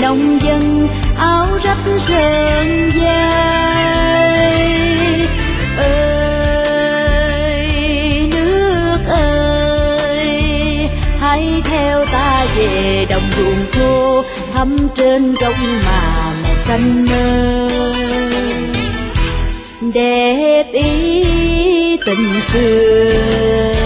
nông dân áo rách sơn dài. Ơi nước ơi, hãy theo ta về đồng ruộng khô thăm trên trong mà màu xanh ơi. Đẹp ý tình xưa